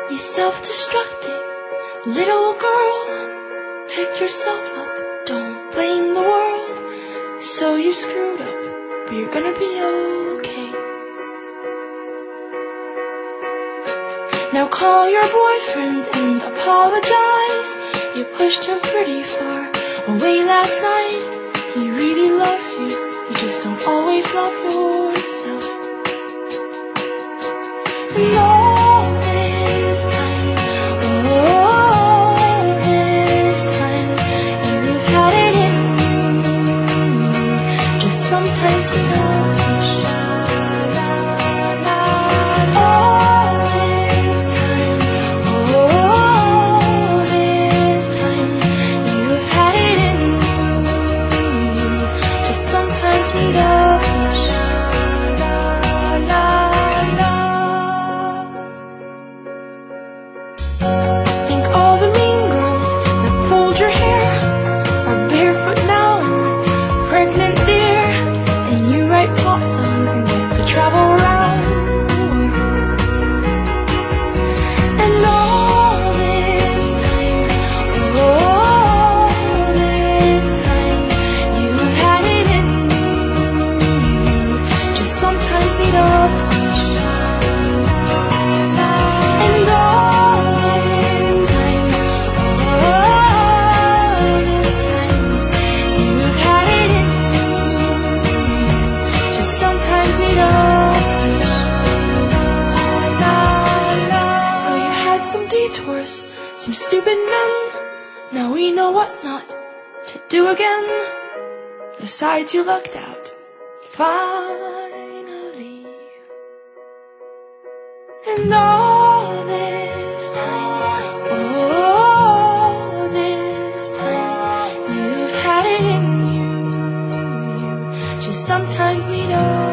You self-destructing little girl, pick yourself up, don't blame the world. So you screwed up, but you're gonna be okay. Now call your boyfriend and apologize. You pushed him pretty far away last night. He really loves you, you just don't always love yourself. And all this time, you've had it in you. Just sometimes you know. Some stupid men, now we know what not to do again. Besides, you lucked out, finally. And all this time, you've had it in you. You just sometimes need a